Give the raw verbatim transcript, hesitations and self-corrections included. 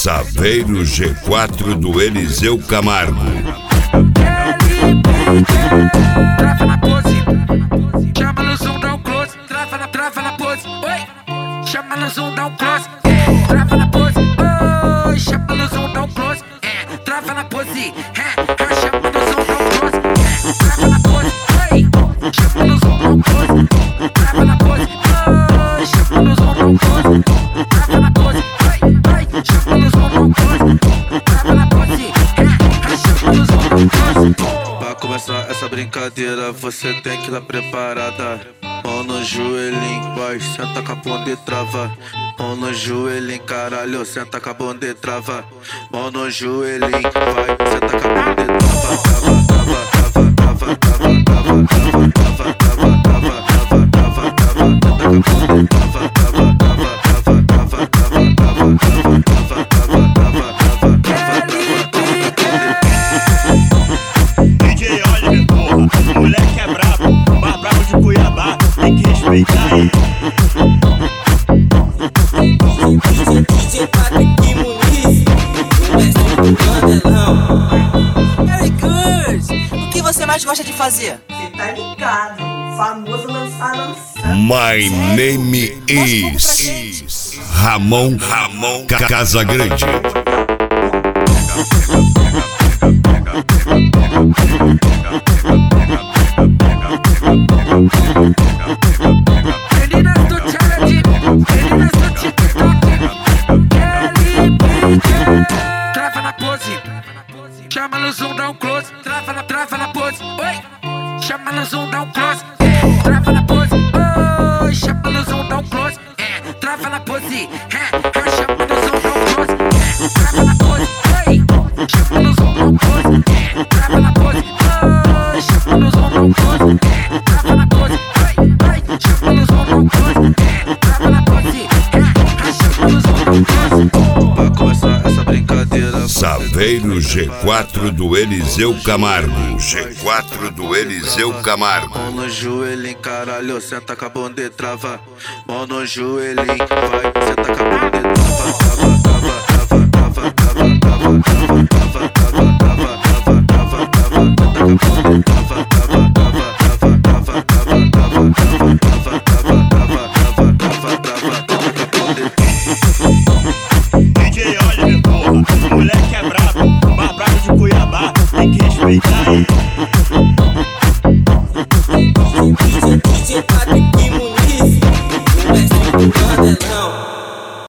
Saveiro G quatro do Eliseu Camargo. Trava na pose, chama no zoom, dá um close. Trava na, trava na pose, oi. Chama no zoom, dá um close. É, trava na pose, oi. Chama no zoom, dá um close. É, trava na pose, é. Chama no zoom, dá um close. É, trava na pose, oi. Chama no zoom, dá um close. Trava na pose, oi. Chama no zoom, dá um close. Trava na pose, oi, oi. Chama no zoom, dá um close. Trava na pose, é. Chama no zoom, dá um close. Pra começar essa brincadeira, você tem que ir lá preparada. Mão no joelhinho, vai, senta com a bunda e trava. Mão no joelhinho, caralho, senta com a bunda e trava. Mão no joelhinho, vai, senta com a bunda e trava. Trava, trava, trava, trava, trava, trava, trava, trava, trava, trava, trava, trava, trava, senta com a bunda e trava, trava, trava, trava, trava, trava, trava, trava, trava, trava, trava, trava, D J Oliver, porra, moleque é brabo, mais brabo de Cuiabá, tem que respeitar ele. D J Patrick Muniz, o mestre do Candelão. Very good! O que você mais gosta de fazer? Cê tá ligado, famoso lançar lançar. My name is Ramon Ramon Casagrande. Meninas do challenge, meninas do TikTok, Kelly Brinker. Trava na pose, chama no zoom, dá um close. Trava na, trava na pose, oi. Chama no zoom, dá um close. É, trava na pose, oi. Chama no zoom, dá um close. É, trava na pose, é. Chama no zoom, dá um close. É, trava na pose, oi. Chama no zoom, dá um close. É, trava na pose, oi. Chama no zoom, dá um close. É, trava na pose, oi, oi. Chama no zoom, dá um close. É, trava na pose, é. Chama no zoom, dá um close. pra começar essa brincadeira. Saveiro G quatro do Eliseu Camargo. G quatro do Eliseu Camargo. Mão no joelhinho, caralho, senta com a bunda e trava. Mão no joelhinho, vai, senta com a bunda e trava. Trava, trava, trava, trava, trava, trava, trava, trava, trava, trava, trava, trava, trava, senta com a bunda e trava. Trava, trava, trava, trava, trava, trava, trava, trava, trava, trava, trava, trava, trava, senta com a bunda e trava. D J Oliver, porra, moleque é brabo, mais brabo de Cuiabá, tem que respeitar ele. D J Patrick Muniz, o mestre do Candelão.